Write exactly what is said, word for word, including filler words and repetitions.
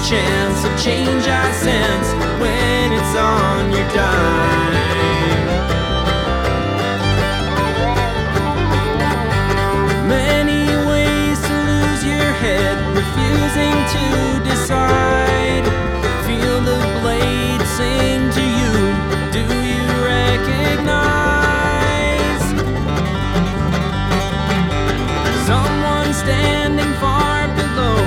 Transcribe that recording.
chance of change I sense when it's on your dime. Many ways to lose your head, refusing to